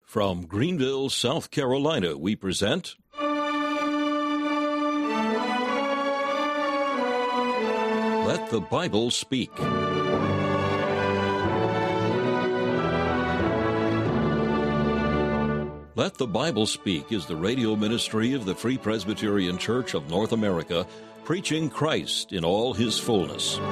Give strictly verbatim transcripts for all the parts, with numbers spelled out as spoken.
From Greenville, South Carolina, we present Let the Bible Speak. Let the Bible Speak is the radio ministry of the Free Presbyterian Church of North America, preaching Christ in all his fullness.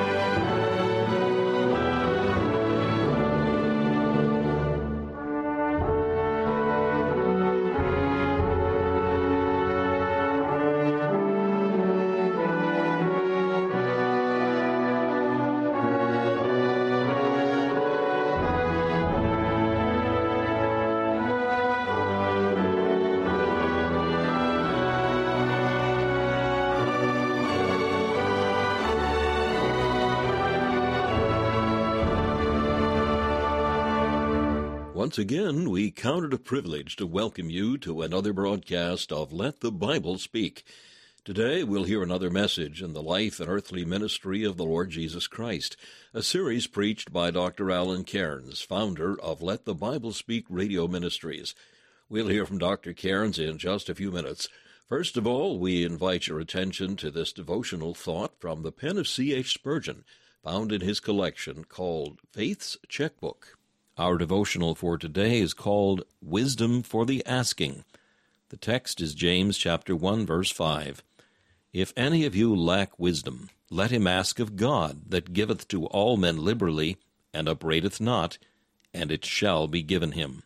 Once again, we count it a privilege to welcome you to another broadcast of Let the Bible Speak. Today, we'll hear another message in the life and earthly ministry of the Lord Jesus Christ, a series preached by Doctor Alan Cairns, founder of Let the Bible Speak Radio Ministries. We'll hear from Doctor Cairns in just a few minutes. First of all, we invite your attention to this devotional thought from the pen of C H Spurgeon, found in his collection called Faith's Checkbook. Our devotional for today is called Wisdom for the Asking. The text is James chapter one, verse five. If any of you lack wisdom, let him ask of God, that giveth to all men liberally, and upbraideth not, and it shall be given him.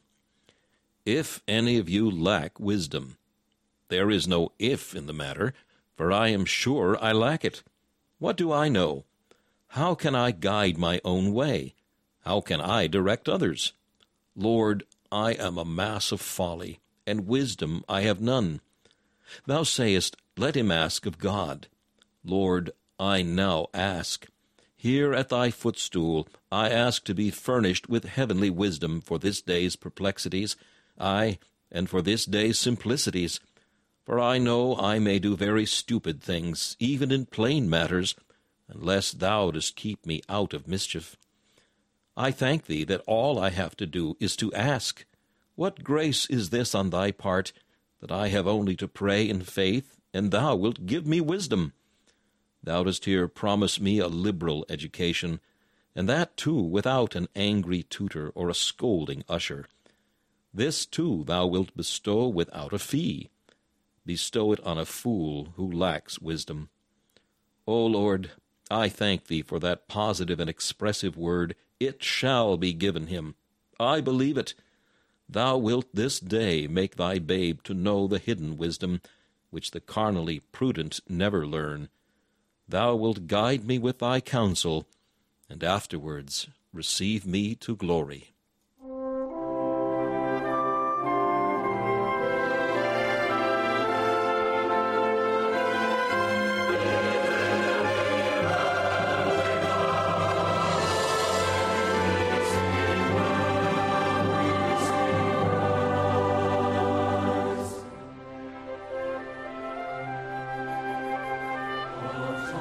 If any of you lack wisdom. There is no if in the matter, for I am sure I lack it. What do I know? How can I guide my own way? How can I direct others? Lord, I am a mass of folly, and wisdom I have none. Thou sayest, let him ask of God. Lord, I now ask. Here at thy footstool I ask to be furnished with heavenly wisdom for this day's perplexities, aye, and for this day's simplicities. For I know I may do very stupid things, even in plain matters, unless thou dost keep me out of mischief. I thank thee that all I have to do is to ask. What grace is this on thy part, that I have only to pray in faith, and thou wilt give me wisdom? Thou dost here promise me a liberal education, and that too without an angry tutor or a scolding usher. This too thou wilt bestow without a fee. Bestow it on a fool who lacks wisdom. O Lord, I thank thee for that positive and expressive word, it shall be given him. I believe it. Thou wilt this day make thy babe to know the hidden wisdom, which the carnally prudent never learn. Thou wilt guide me with thy counsel, and afterwards receive me to glory.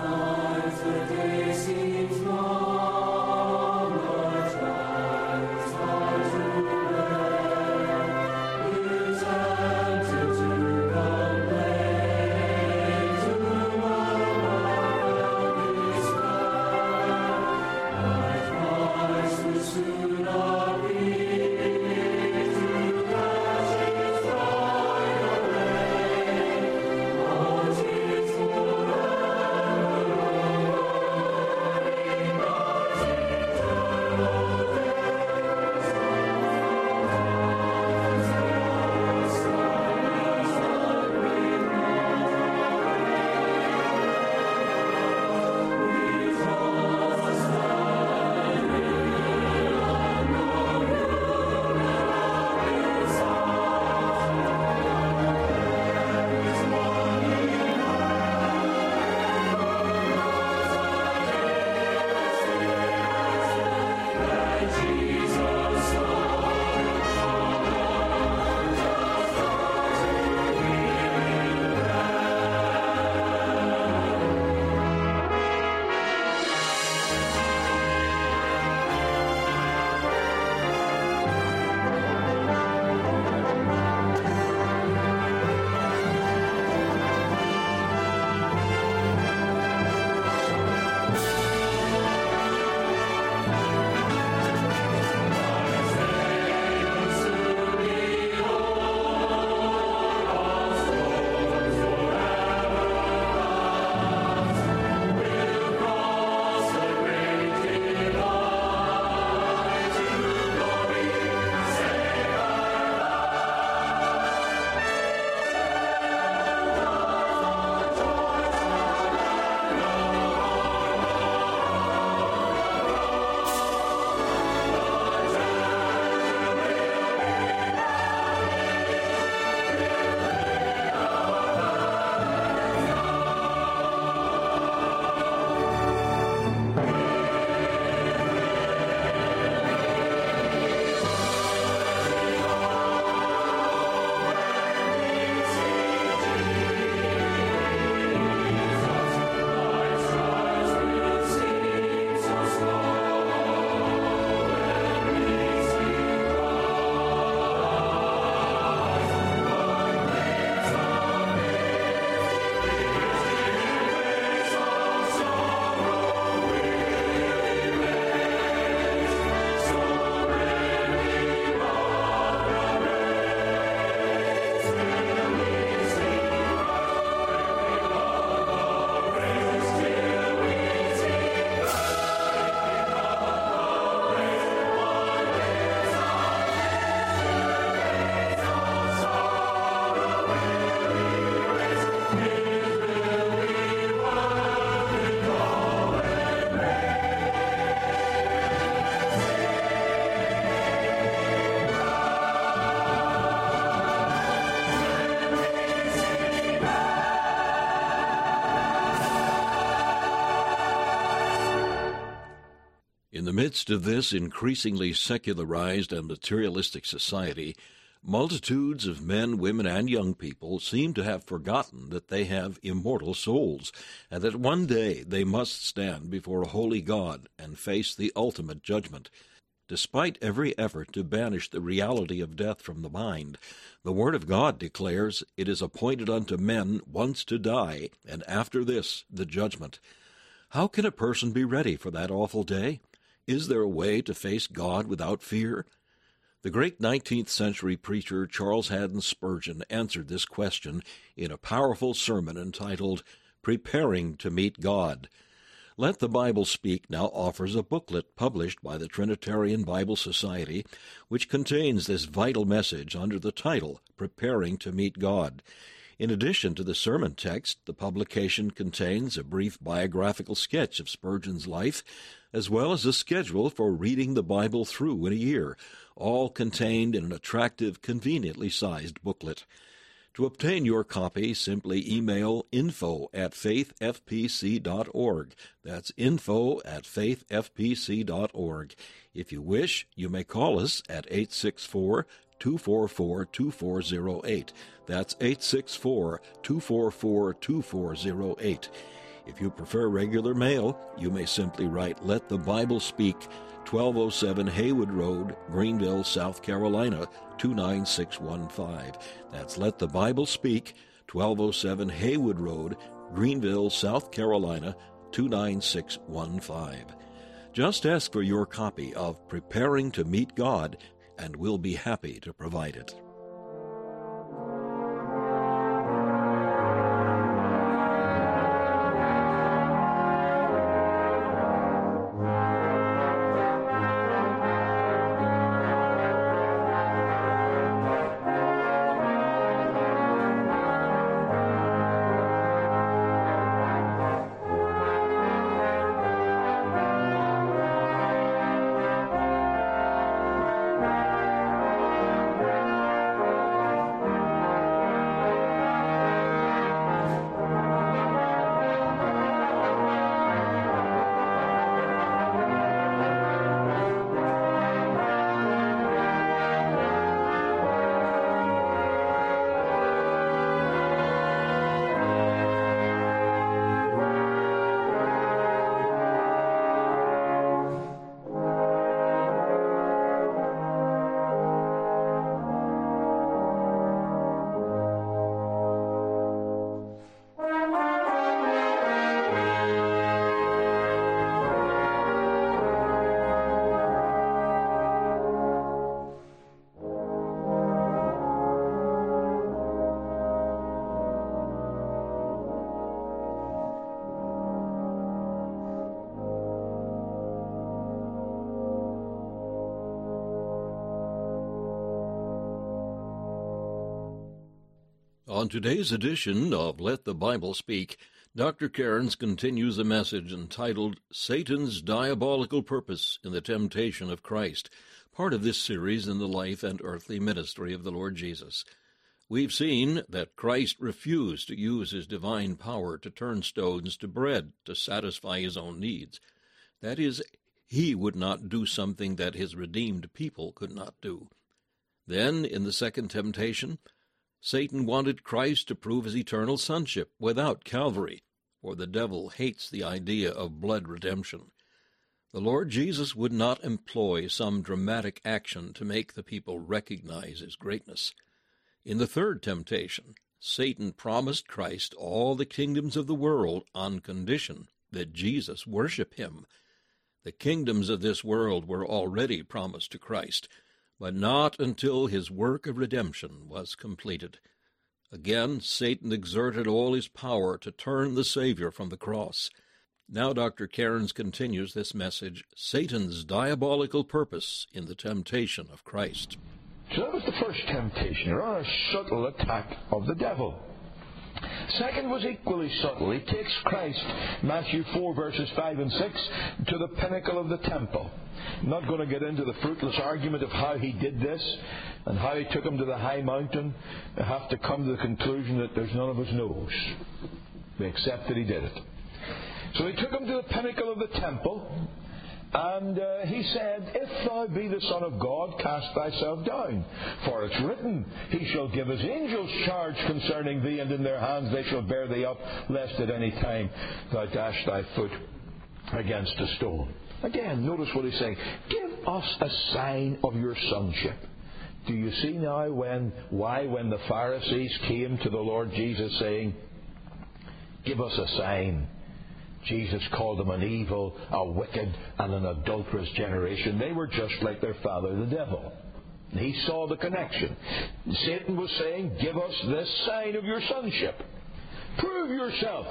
The day seems long, but the midst of this increasingly secularized and materialistic society, multitudes of men, women, and young people seem to have forgotten that they have immortal souls, and that one day they must stand before a holy God and face the ultimate judgment. Despite every effort to banish the reality of death from the mind, the Word of God declares it is appointed unto men once to die, and after this the judgment. How can a person be ready for that awful day? Is there a way to face God without fear? The great nineteenth century preacher Charles Haddon Spurgeon answered this question in a powerful sermon entitled, Preparing to Meet God. Let the Bible Speak now offers a booklet published by the Trinitarian Bible Society, which contains this vital message under the title, Preparing to Meet God. In addition to the sermon text, the publication contains a brief biographical sketch of Spurgeon's life, as well as a schedule for reading the Bible through in a year, all contained in an attractive, conveniently sized booklet. To obtain your copy, simply email info at faith f p c dot org. That's info at faith f p c dot org. If you wish, you may call us at eight six four, two four four, two four zero eight. That's eight six four, two four four, two four zero eight. If you prefer regular mail, you may simply write Let the Bible Speak, twelve oh seven Haywood Road, Greenville, South Carolina, two nine six one five. That's Let the Bible Speak, twelve oh seven Haywood Road, Greenville, South Carolina, two nine six one five. Just ask for your copy of Preparing to Meet God, and we'll be happy to provide it. On today's edition of Let the Bible Speak, Doctor Cairns continues a message entitled Satan's Diabolical Purpose in the Temptation of Christ, part of this series in the life and earthly ministry of the Lord Jesus. We've seen that Christ refused to use his divine power to turn stones to bread to satisfy his own needs. That is, he would not do something that his redeemed people could not do. Then, in the second temptation, Satan wanted Christ to prove his eternal sonship without Calvary, for the devil hates the idea of blood redemption. The Lord Jesus would not employ some dramatic action to make the people recognize his greatness. In the third temptation, Satan promised Christ all the kingdoms of the world on condition that Jesus worship him. The kingdoms of this world were already promised to Christ, but not until his work of redemption was completed. Again, Satan exerted all his power to turn the Savior from the cross. Now Doctor Cairns continues this message, Satan's Diabolical Purpose in the Temptation of Christ. So that was the first temptation, or a subtle attack of the devil. Second was equally subtle. He takes Christ, Matthew four, verses five and six, to the pinnacle of the temple. I'm not going to get into the fruitless argument of how he did this and how he took him to the high mountain. I have to come to the conclusion that there's none of us knows. We accept that he did it. So he took him to the pinnacle of the temple, And uh, he said, If thou be the Son of God, cast thyself down. For it's written, He shall give His angels charge concerning thee, and in their hands they shall bear thee up, lest at any time thou dash thy foot against a stone. Again, notice what he's saying. Give us a sign of your sonship. Do you see now when why when the Pharisees came to the Lord Jesus saying, Give us a sign? Jesus called them an evil, a wicked, and an adulterous generation. They were just like their father, the devil. He saw the connection. Satan was saying, Give us this sign of your sonship. Prove yourself.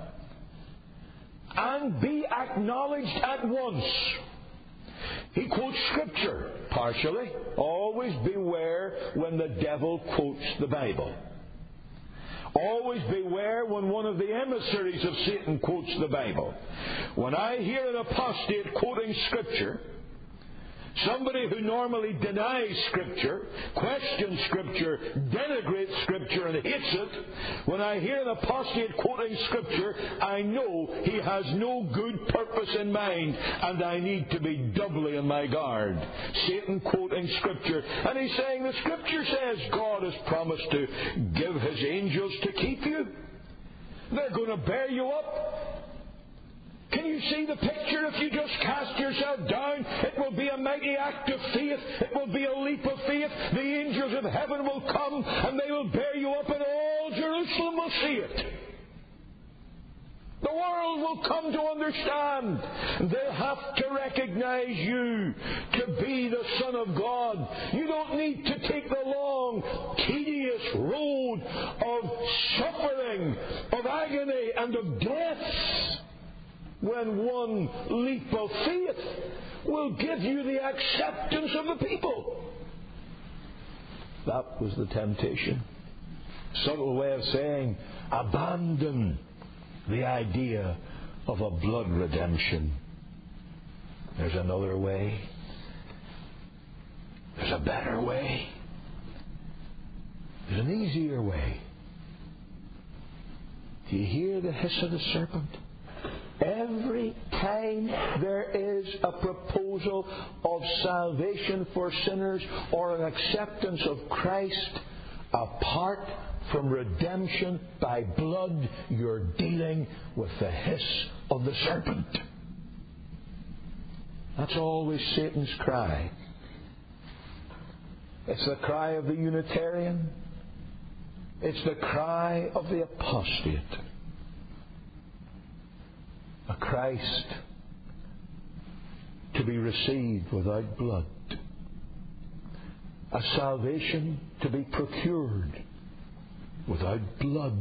And be acknowledged at once. He quotes Scripture, partially. Always beware when the devil quotes the Bible. Always beware when one of the emissaries of Satan quotes the Bible. When I hear an apostate quoting Scripture, somebody who normally denies Scripture, questions Scripture, denigrates Scripture and hates it, when I hear an apostate quoting Scripture, I know he has no good purpose in mind, and I need to be doubly on my guard. Satan quoting Scripture, and he's saying the Scripture says God has promised to give His angels to keep you. They're going to bear you up. Can you see the picture? If you just cast yourself down, it will be a mighty act of faith. It will be a leap of faith. The angels of heaven will come and they will bear you up, and all Jerusalem will see it. The world will come to understand. They'll have to recognize you to be the Son of God. You don't need to take the long, tedious road of suffering, of agony, and of death, when one leap of faith will give you the acceptance of the people. That was the temptation. Subtle way of saying, abandon the idea of a blood redemption. There's another way. There's a better way. There's an easier way. Do you hear the hiss of the serpent? Every time there is a proposal of salvation for sinners or an acceptance of Christ, apart from redemption by blood, you're dealing with the hiss of the serpent. That's always Satan's cry. It's the cry of the Unitarian. It's the cry of the apostate. A Christ to be received without blood. A salvation to be procured without blood.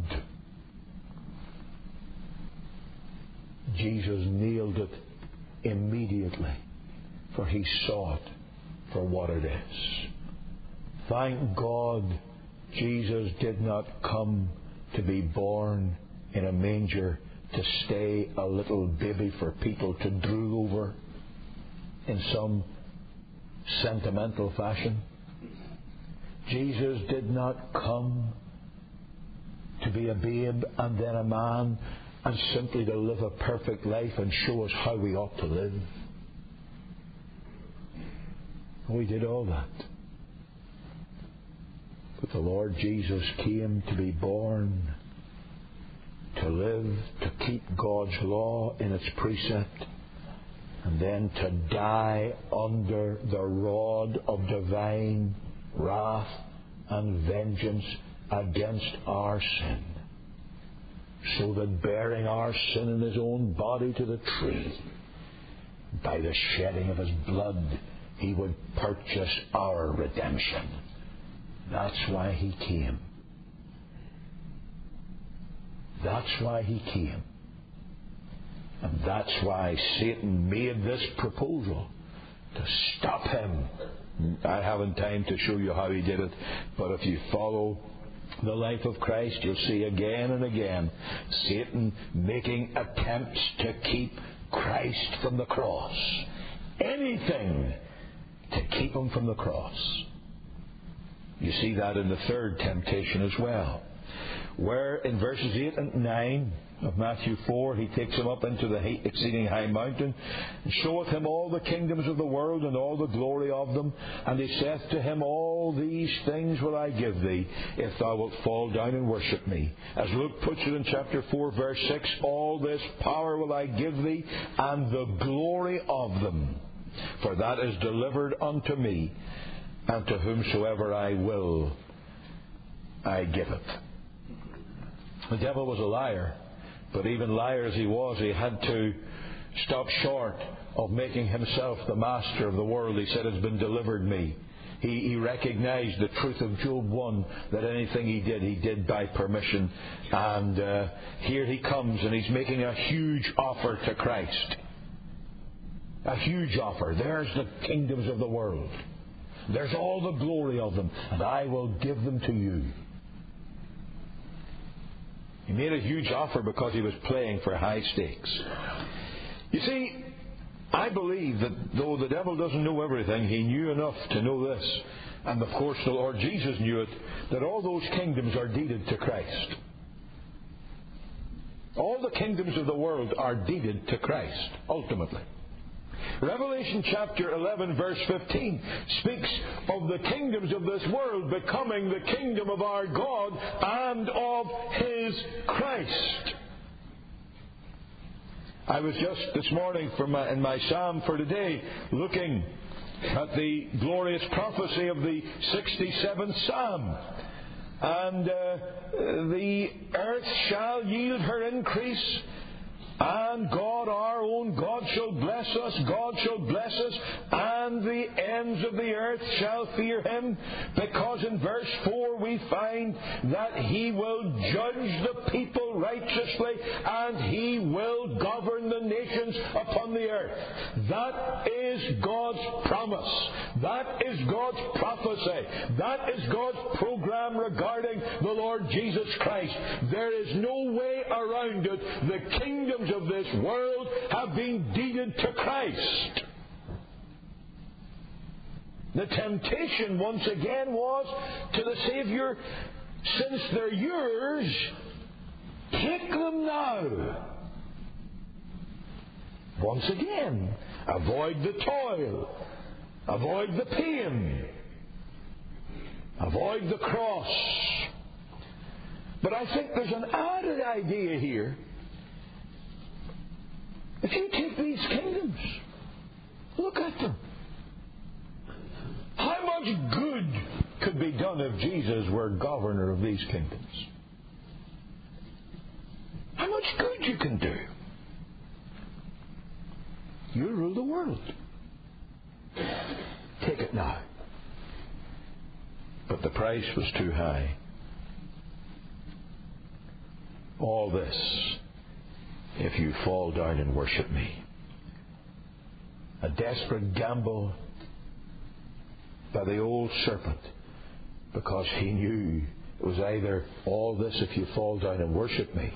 Jesus nailed it immediately, for He saw it for what it is. Thank God Jesus did not come to be born in a manger to stay a little baby for people to drool over in some sentimental fashion. Jesus did not come to be a babe and then a man and simply to live a perfect life and show us how we ought to live. We did all that. But the Lord Jesus came to be born, to live, to keep God's law in its precept, and then to die under the rod of divine wrath and vengeance against our sin, so that bearing our sin in His own body to the tree, by the shedding of His blood, He would purchase our redemption. That's why He came. That's why He came. And that's why Satan made this proposal, to stop Him. I haven't time to show you how he did it, but if you follow the life of Christ, you'll see again and again Satan making attempts to keep Christ from the cross. Anything to keep Him from the cross. You see that in the third temptation as well. where in verses eight and nine of Matthew four, He takes him up into the exceeding high mountain, and showeth him all the kingdoms of the world, and all the glory of them. And He saith to him, All these things will I give thee, if thou wilt fall down and worship me. As Luke puts it in chapter four, verse six, All this power will I give thee, and the glory of them. For that is delivered unto me, and to whomsoever I will, I give it. The devil was a liar. But even liar as he was, he had to stop short of making himself the master of the world. He said, It's been delivered me. He, he recognized the truth of Job one, that anything he did, he did by permission. And uh, here he comes, and he's making a huge offer to Christ. A huge offer. There's the kingdoms of the world. There's all the glory of them, and I will give them to you. He made a huge offer because he was playing for high stakes. You see, I believe that though the devil doesn't know everything, he knew enough to know this. And of course the Lord Jesus knew it, that all those kingdoms are deeded to Christ. All the kingdoms of the world are deeded to Christ, ultimately. Revelation chapter eleven verse fifteen speaks of the kingdoms of this world becoming the kingdom of our God and of His Christ. I was just this morning for my, in my psalm for today looking at the glorious prophecy of the sixty-seventh Psalm. And uh, the earth shall yield her increase, and God, our own God, shall bless us. God shall bless us, and the ends of the earth shall fear Him. Because in verse four we find that He will judge the people righteously, and He will govern the nations upon the earth. That is God's promise. That is God's prophecy. That is God's program regarding the Lord Jesus Christ. There is no way around it. The kingdom of this world have been deeded to Christ. The temptation once again was to the Savior, since they're yours, take them now. Once again, avoid the toil, avoid the pain, avoid the cross. But I think there's an added idea here. If you take these kingdoms, look at them. How much good could be done if Jesus were governor of these kingdoms? How much good you can do? You rule the world. Take it now. But the price was too high. All this, if you fall down and worship me. A desperate gamble by the old serpent, because he knew it was either all this if you fall down and worship me,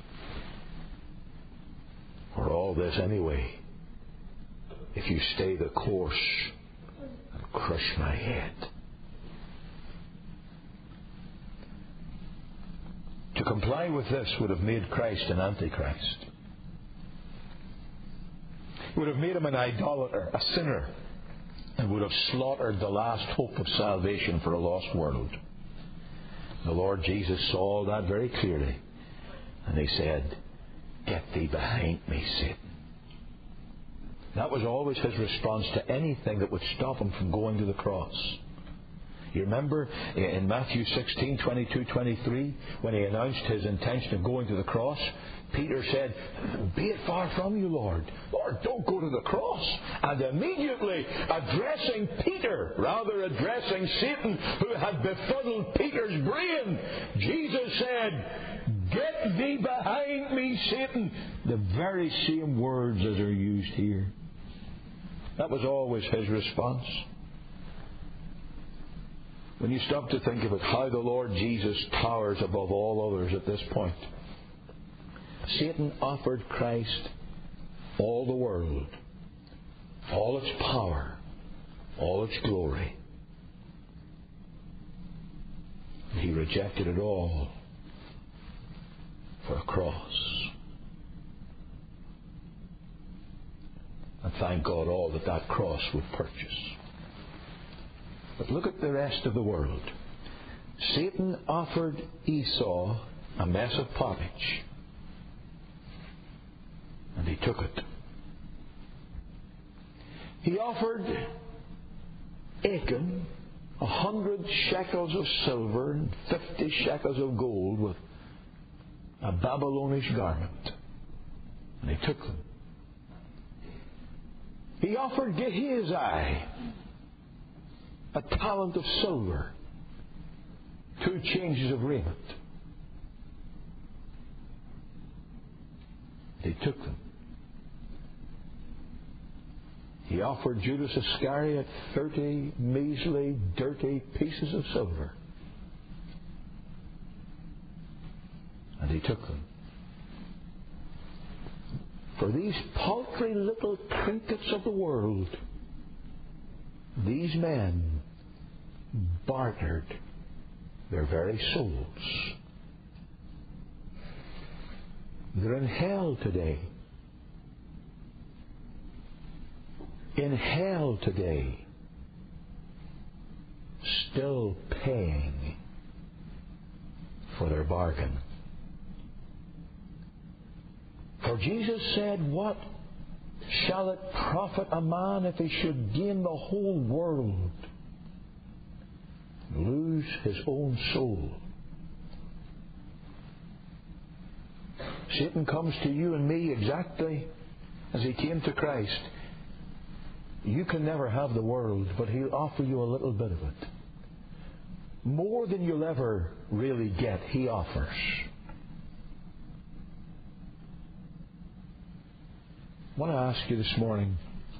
or all this anyway if you stay the course and crush my head. To comply with this would have made Christ an antichrist. It would have made him an idolater, a sinner, and would have slaughtered the last hope of salvation for a lost world. The Lord Jesus saw all that very clearly, and He said, "Get thee behind me, Satan." That was always His response to anything that would stop Him from going to the cross. You remember in Matthew sixteen, twenty-two, twenty-three, when He announced His intention of going to the cross, Peter said, "Be it far from you, Lord. Lord, don't go to the cross." And immediately addressing Peter, rather addressing Satan, who had befuddled Peter's brain, Jesus said, "Get thee behind me, Satan." The very same words as are used here. That was always His response. When you stop to think of it, how the Lord Jesus towers above all others at this point. Satan offered Christ all the world, all its power, all its glory. He rejected it all for a cross. And thank God all that that cross would purchase. But look at the rest of the world. Satan offered Esau a mess of pottage, and he took it. He offered Achan a hundred shekels of silver and fifty shekels of gold with a Babylonish garment, and he took them. He offered Gehazi a talent of silver, two changes of raiment. He took them. He offered Judas Iscariot thirty measly, dirty pieces of silver, and he took them. For these paltry little trinkets of the world, these men bartered their very souls. They're in hell today. In hell today, still paying for their bargain. For Jesus said, what shall it profit a man if he should gain the whole world, lose his own soul? Satan comes to you and me exactly as he came to Christ. You can never have the world, but he'll offer you a little bit of it. More than you'll ever really get, he offers. I want to ask you this morning,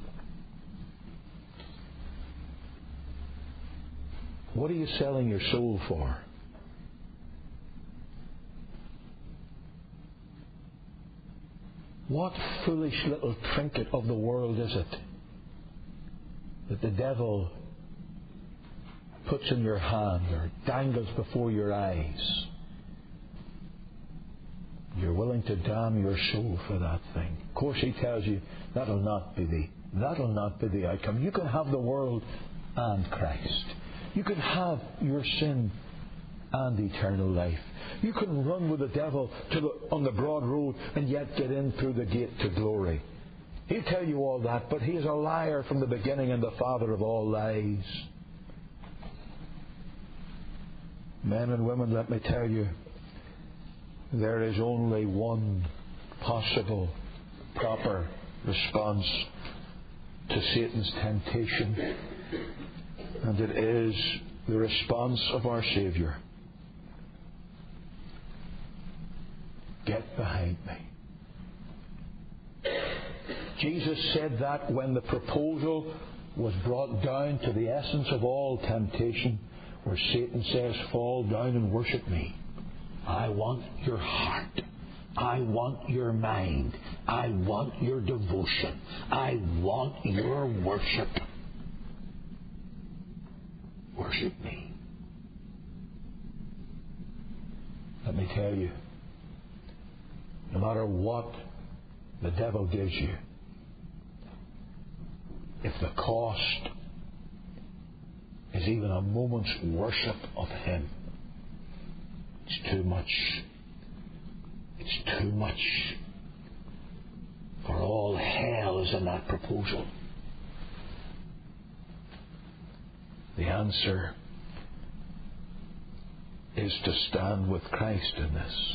what are you selling your soul for? What foolish little trinket of the world is it that the devil puts in your hand or dangles before your eyes? You're willing to damn your soul for that thing. Of course, he tells you that'll not be the that'll not be the outcome. You can have the world and Christ. You can have your sin and eternal life. You can run with the devil to the, on the broad road and yet get in through the gate to glory. He'll tell you all that, but he is a liar from the beginning and the father of all lies. Men and women, let me tell you, there is only one possible, proper response to Satan's temptation, and it is the response of our Savior. Get behind me. Jesus said that when the proposal was brought down to the essence of all temptation, where Satan says, fall down and worship me. I want your heart. I want your mind. I want your devotion. I want your worship. Worship me. Let me tell you, no matter what the devil gives you, if the cost is even a moment's worship of him, it's too much. It's too much. For all hell is in that proposal. The answer is to stand with Christ in this.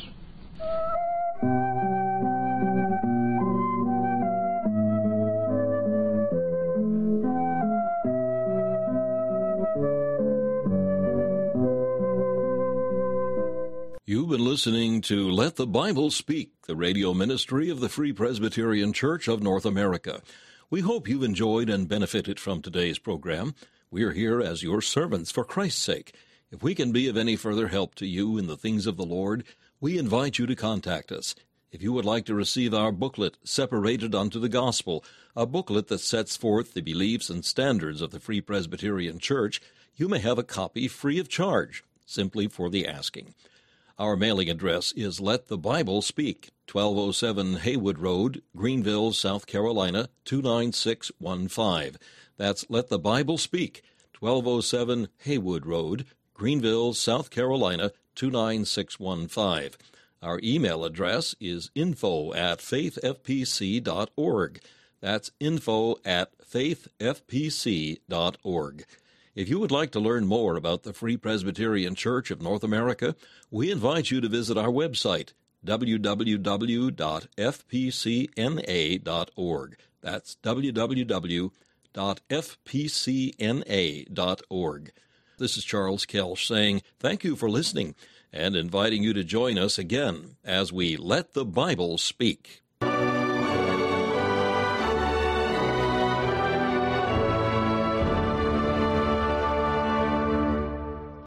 You've been listening to Let the Bible Speak, the radio ministry of the Free Presbyterian Church of North America. We hope you've enjoyed and benefited from today's program. We are here as your servants for Christ's sake. If we can be of any further help to you in the things of the Lord, we invite you to contact us. If you would like to receive our booklet, Separated Unto the Gospel, a booklet that sets forth the beliefs and standards of the Free Presbyterian Church, you may have a copy free of charge, simply for the asking. Our mailing address is Let the Bible Speak, twelve oh seven Haywood Road, Greenville, South Carolina, two nine six one five. That's Let the Bible Speak, twelve oh seven Haywood Road, Greenville, South Carolina, two nine six one five. Our email address is info at faith f p c dot org. That's info at faith f p c dot org. If you would like to learn more about the Free Presbyterian Church of North America, we invite you to visit our website, w w w dot f p c n a dot org. That's w w w dot f p c n a dot org. This is Charles Kelsch saying thank you for listening and inviting you to join us again as we Let the Bible Speak.